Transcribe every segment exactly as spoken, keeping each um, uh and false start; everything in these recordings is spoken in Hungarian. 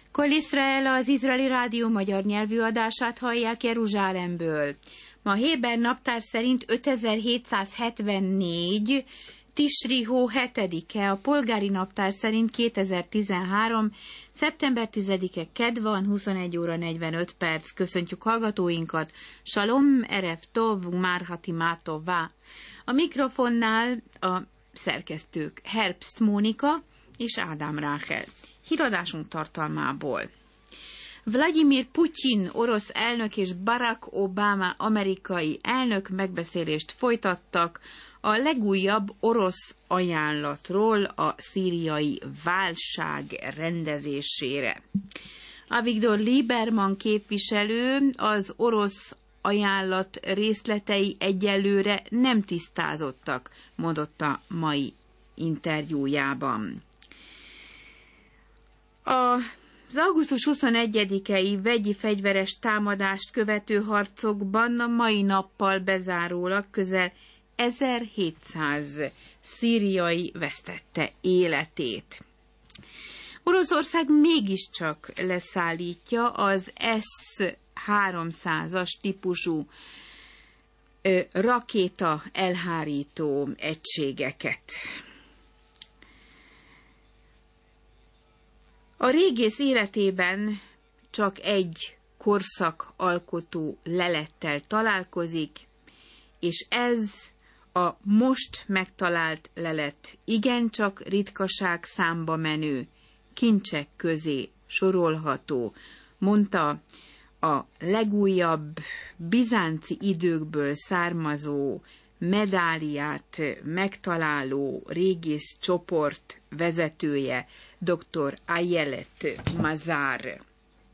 Kol Israel, az izraeli rádió magyar nyelvű adását hallják Jeruzsálemből. Ma Héber naptár szerint ötezer-hétszázhetvennégy, Tisri hó hetedike, a polgári naptár szerint kétezer-tizenhárom, szeptember tizedike, kedd van, huszonegy óra negyvenöt perc. Köszöntjük hallgatóinkat. Shalom, erev tov, márhati mátová. A mikrofonnál a szerkesztők Herbst Mónika és Ádám Ráhel. Híradásunk tartalmából. Vladimir Putyin orosz elnök és Barack Obama amerikai elnök megbeszélést folytattak a legújabb orosz ajánlatról a szíriai válság rendezésére. Avigdor Lieberman képviselő az orosz ajánlat részletei egyelőre nem tisztázottak, mondott a mai interjújában. Az augusztus huszonegyedikei vegyi fegyveres támadást követő harcokban a mai nappal bezárólag közel ezerhétszáz szíriai vesztette életét. Oroszország mégiscsak leszállítja az S háromszázas típusú ö, rakéta elhárító egységeket. A régész életében csak egy korszakalkotó lelettel találkozik, és ez a most megtalált lelet igencsak ritkaság számba menő kincsek közé sorolható, mondta a legújabb bizánci időkből származó medáliát megtaláló régész csoport vezetője, dr. Ayelet Mazar.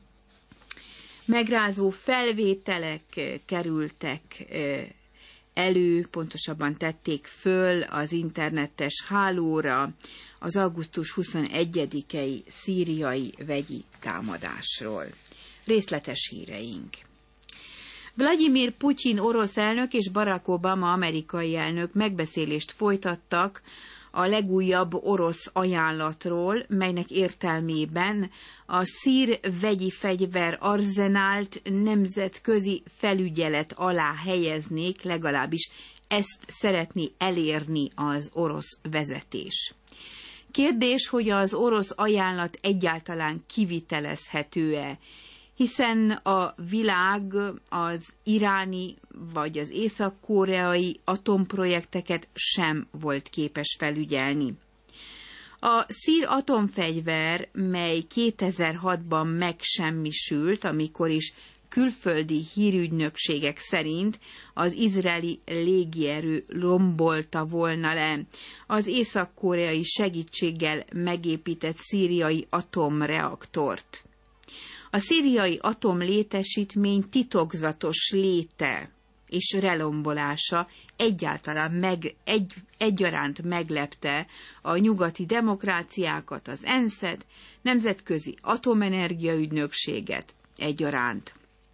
Megrázó felvételek kerültek elő, pontosabban tették föl az internetes hálóra az augusztus huszonegyedikei szíriai vegyi támadásról. Részletes híreink. Vladimir Putyin orosz elnök és Barack Obama amerikai elnök megbeszélést folytattak a legújabb orosz ajánlatról, melynek értelmében a szír vegyi fegyver arzenált nemzetközi felügyelet alá helyeznék, legalábbis ezt szeretné elérni az orosz vezetés. Kérdés, hogy az orosz ajánlat egyáltalán kivitelezhető-e, hiszen a világ az iráni vagy az észak-koreai atomprojekteket sem volt képes felügyelni. A szír atomfegyver, mely kétezer-hatban megsemmisült, amikor is külföldi hírügynökségek szerint az izraeli légierő rombolta volna le az észak-koreai segítséggel megépített szíriai atomreaktort. A szíriai atomlétesítmény titokzatos léte és relombolása egyáltalán meg, egy, egyaránt meglepte a nyugati demokráciákat, az ENSZ-et, Nemzetközi Atomenergiaügynökséget egyaránt.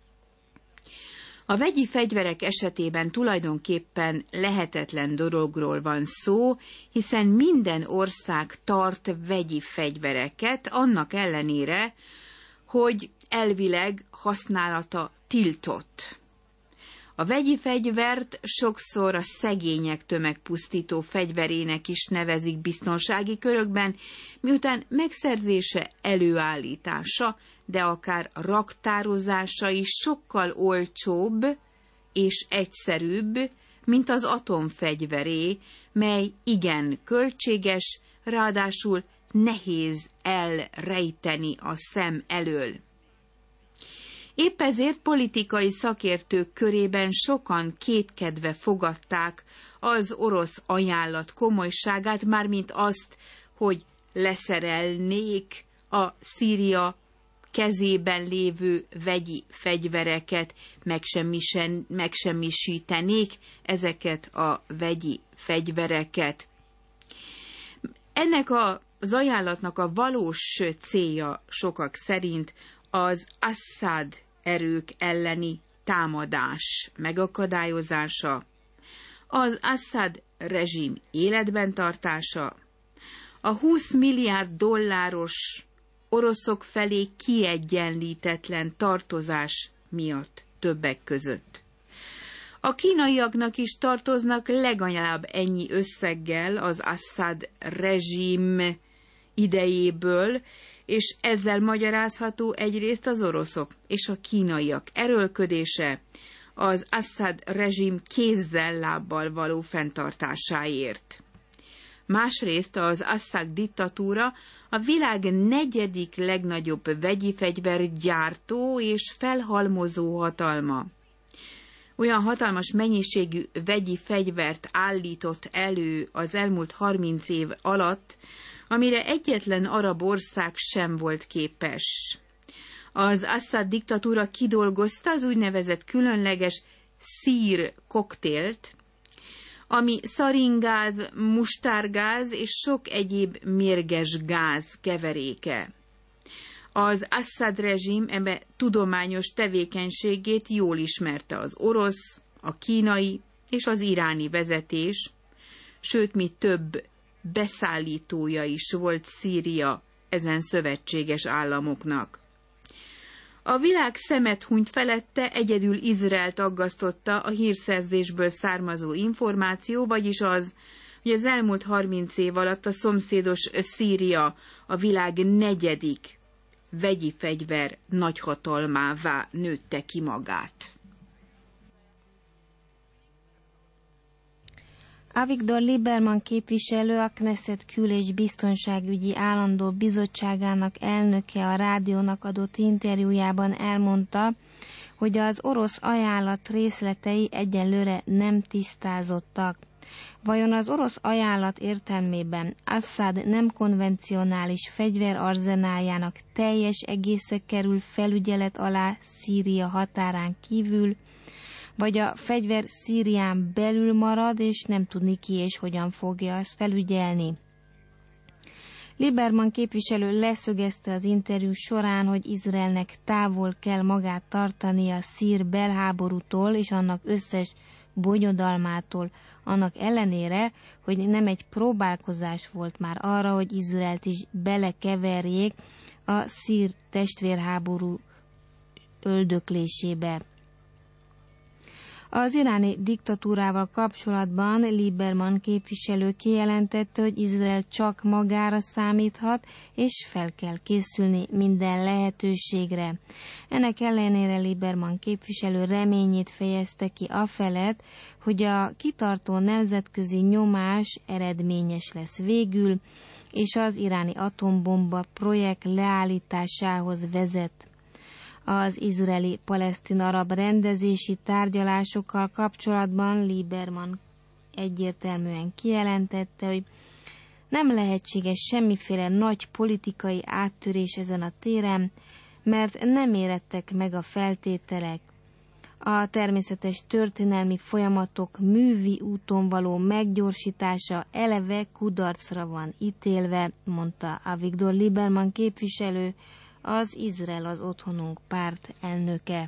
A vegyi fegyverek esetében tulajdonképpen lehetetlen dologról van szó, hiszen minden ország tart vegyi fegyvereket, annak ellenére, hogy elvileg használata tiltott. A vegyi fegyvert sokszor a szegények tömegpusztító fegyverének is nevezik biztonsági körökben, miután megszerzése, előállítása, de akár raktározása is sokkal olcsóbb és egyszerűbb, mint az atomfegyveré, mely igen költséges, ráadásul nehéz elrejteni a szem elől. Épp ezért politikai szakértők körében sokan kétkedve fogadták az orosz ajánlat komolyságát, mármint azt, hogy leszerelnék a Szíria kezében lévő vegyi fegyvereket, megsemmisítenék ezeket a vegyi fegyvereket. Ennek a Az ajánlatnak a valós célja sokak szerint az Assad erők elleni támadás megakadályozása, az Assad rezsim életben tartása, a húsz milliárd dolláros oroszok felé kiegyenlítetlen tartozás miatt többek között. A kínaiaknak is tartoznak legalább ennyi összeggel az Assad rezsim idejéből, és ezzel magyarázható egyrészt az oroszok és a kínaiak erőlködése az Assad rezsim kézzel-lábbal való fenntartásáért. Másrészt az Assad diktatúra a világ negyedik legnagyobb vegyi fegyvergyártó és felhalmozó hatalma. Olyan hatalmas mennyiségű vegyi fegyvert állított elő az elmúlt harminc év alatt, amire egyetlen arab ország sem volt képes. Az Assad diktatúra kidolgozta az úgynevezett különleges szír koktélt, ami szaringáz, mustárgáz és sok egyéb mérges gáz keveréke. Az Assad rezsim ebbe tudományos tevékenységét jól ismerte az orosz, a kínai és az iráni vezetés, sőt, mi több, beszállítója is volt Szíria ezen szövetséges államoknak. A világ szemet hunyt felette, egyedül Izraelt aggasztotta a hírszerzésből származó információ, vagyis az, hogy az elmúlt harminc év alatt a szomszédos Szíria a világ negyedik vegyi fegyver nagyhatalmává nőtte ki magát. Avigdor Lieberman képviselő, a Knesset Kül- és Biztonságügyi Állandó Bizottságának elnöke a rádiónak adott interjújában elmondta, hogy az orosz ajánlat részletei egyelőre nem tisztázottak. Vajon az orosz ajánlat értelmében Assad nem konvencionális fegyverarzenáljának teljes egésze kerül felügyelet alá Szíria határán kívül, vagy a fegyver Szírián belül marad, és nem tudni ki és hogyan fogja azt felügyelni. Lieberman képviselő leszögezte az interjú során, hogy Izraelnek távol kell magát tartani a szír belháborútól és annak összes bonyodalmától, annak ellenére, hogy nem egy próbálkozás volt már arra, hogy Izraelt is belekeverjék a szír testvérháború öldöklésébe. Az iráni diktatúrával kapcsolatban Lieberman képviselő kijelentette, hogy Izrael csak magára számíthat, és fel kell készülni minden lehetőségre. Ennek ellenére Lieberman képviselő reményét fejezte ki afelett, hogy a kitartó nemzetközi nyomás eredményes lesz végül, és az iráni atombomba projekt leállításához vezet. Az izraeli-palesztin-arab rendezési tárgyalásokkal kapcsolatban Lieberman egyértelműen kijelentette, hogy nem lehetséges semmiféle nagy politikai áttörés ezen a téren, mert nem érettek meg a feltételek. A természetes történelmi folyamatok művi úton való meggyorsítása eleve kudarcra van ítélve, mondta Avigdor Lieberman képviselő, az Izrael az otthonunk párt elnöke.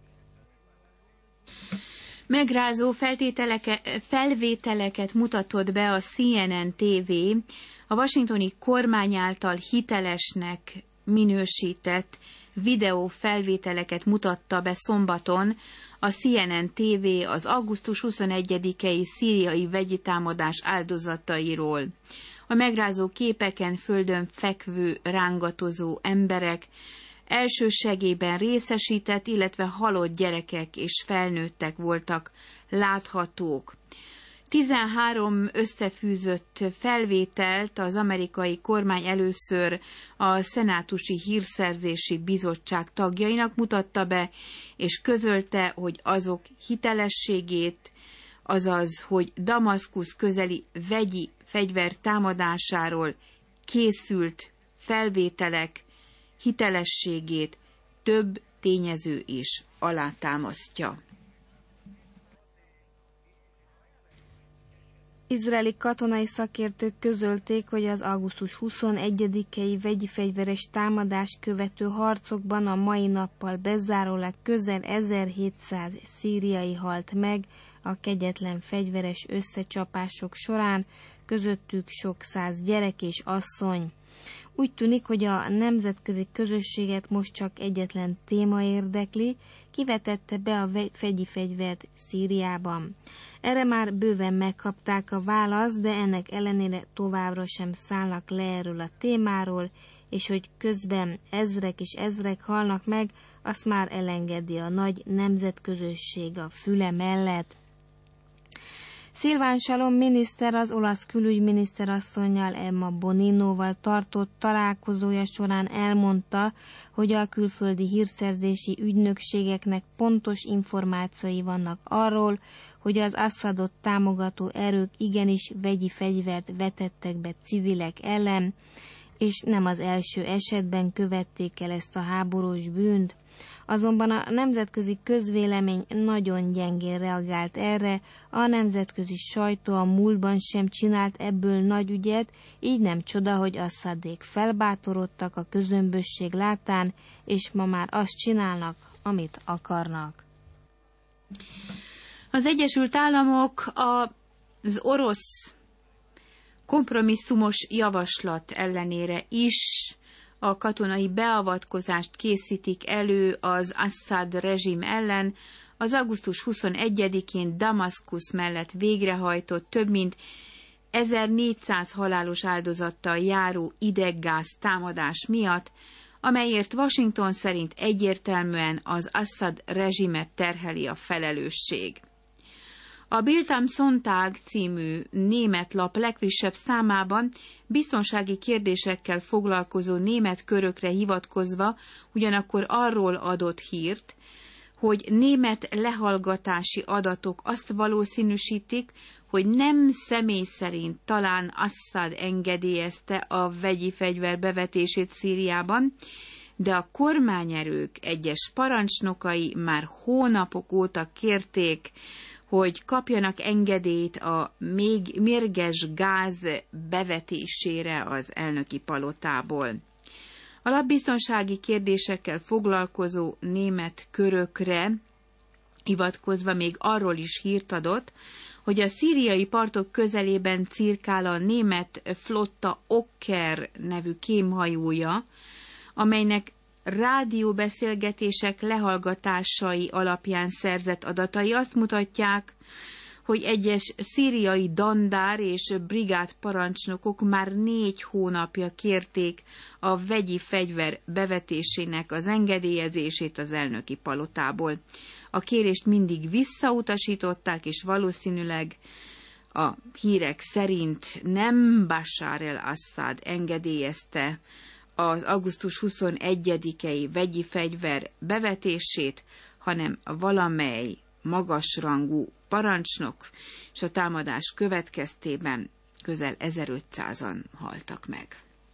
Megrázó felvételeket mutatott be a C N N té vé, a washingtoni kormány által hitelesnek minősített videófelvételeket mutatta be szombaton a C N N té vé az augusztus huszonegyedikei szíriai vegyi támadás áldozatairól. A megrázó képeken földön fekvő, rángatozó emberek, elsősegében részesített, illetve halott gyerekek és felnőttek voltak láthatók. tizenhárom összefűzött felvételt az amerikai kormány először a Szenátusi Hírszerzési Bizottság tagjainak mutatta be, és közölte, hogy azok hitelességét, azaz, hogy Damaszkusz közeli vegyi fegyver támadásáról készült felvételek hitelességét több tényező is alátámasztja. Izraeli katonai szakértők közölték, hogy az augusztus huszonegyedikei vegyi fegyveres támadás követő harcokban a mai nappal bezárólag közel ezerhétszáz szíriai halt meg a kegyetlen fegyveres összecsapások során, közöttük sok száz gyerek és asszony. Úgy tűnik, hogy a nemzetközi közösséget most csak egyetlen téma érdekli, kivetette be a vegyi fegyvert Szíriában. Erre már bőven megkapták a választ, de ennek ellenére továbbra sem szállnak le erről a témáról, és hogy közben ezrek és ezrek halnak meg, azt már elengedi a nagy nemzetközösség a füle mellett. Silván Salom miniszter az olasz külügyminiszter asszonnyal, Emma Boninoval tartott találkozója során elmondta, hogy a külföldi hírszerzési ügynökségeknek pontos információi vannak arról, hogy az Assadot támogató erők igenis vegyi fegyvert vetettek be civilek ellen, és nem az első esetben követték el ezt a háborús bűnt. Azonban a nemzetközi közvélemény nagyon gyengén reagált erre, a nemzetközi sajtó a múltban sem csinált ebből nagy ügyet, így nem csoda, hogy Assadék felbátorodtak a közömbösség látán, és ma már azt csinálnak, amit akarnak. Az Egyesült Államok az orosz kompromisszumos javaslat ellenére is a katonai beavatkozást készítik elő az Assad rezsim ellen, az augusztus huszonegyedikén Damaszkusz mellett végrehajtott több mint ezernégyszáz halálos áldozattal járó ideggáz támadás miatt, amelyért Washington szerint egyértelműen az Assad rezsimet terheli a felelősség. A Bild am Sonntag című német lap legfrissebb számában biztonsági kérdésekkel foglalkozó német körökre hivatkozva ugyanakkor arról adott hírt, hogy német lehallgatási adatok azt valószínűsítik, hogy nem személy szerint talán Assad engedélyezte a vegyi fegyver bevetését Szíriában, de a kormányerők egyes parancsnokai már hónapok óta kérték, hogy kapjanak engedélyt a még mérges gáz bevetésére az elnöki palotából. A lapbiztonsági kérdésekkel foglalkozó német körökre hivatkozva még arról is hírt adott, hogy a szíriai partok közelében cirkál a német flotta Oker nevű kémhajója, amelynek rádióbeszélgetések lehallgatásai alapján szerzett adatai azt mutatják, hogy egyes szíriai dandár és brigád parancsnokok már négy hónapja kérték a vegyi fegyver bevetésének az engedélyezését az elnöki palotából. A kérést mindig visszautasították, és valószínűleg a hírek szerint nem Bashar el-Assad engedélyezte az augusztus huszonegyedikei vegyi fegyver bevetését, hanem valamely magasrangú parancsnok, és a támadás következtében közel ezerötszázan haltak meg.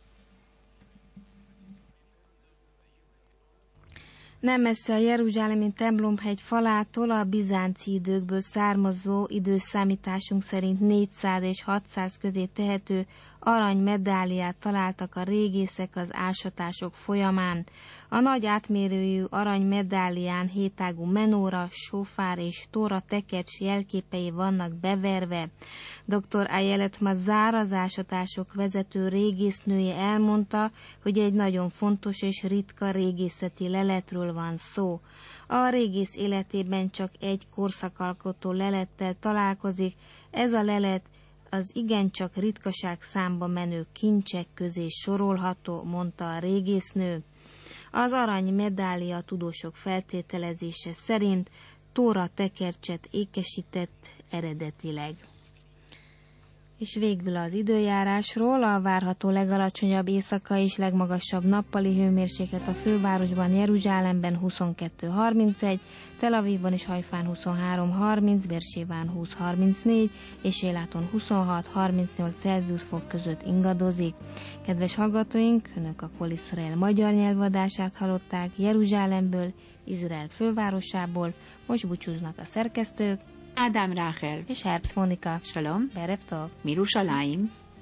Nem messze a jeruzsálemi templomhegy falától a bizánci időkből származó, időszámításunk szerint négyszáz és hatszáz közé tehető aranymedáliát találtak a régészek az ásatások folyamán. A nagy átmérőjű aranymedálián hétágú menóra, sofár és tóra tekercs jelképei vannak beverve. doktor Ayelet Mazar, az ásatások vezető régésznője elmondta, hogy egy nagyon fontos és ritka régészeti leletről van szó. A régész életében csak egy korszakalkotó lelettel találkozik, ez a lelet az igencsak ritkaság számba menő kincsek közé sorolható, mondta a régésznő. Az arany medália tudósok feltételezése szerint tóra tekercset ékesített eredetileg. És végül az időjárásról: a várható legalacsonyabb éjszakai és legmagasabb nappali hőmérséklet a fővárosban, Jeruzsálemben huszonkettő harmincegy, Tel Avivban és Hajfán huszonhárom harminc, Bérsébán húsz harmincnégy és Éláton huszonhat harmincnyolc Celsius fok között ingadozik. Kedves hallgatóink, Önök a Kol Iszrael magyar nyelvadását hallották Jeruzsálemből, Izrael fővárosából. Most búcsúznak a szerkesztők, Ádám Ráhel és Herbst Mónika. Shalom, Erev Tov. Mirushalayim.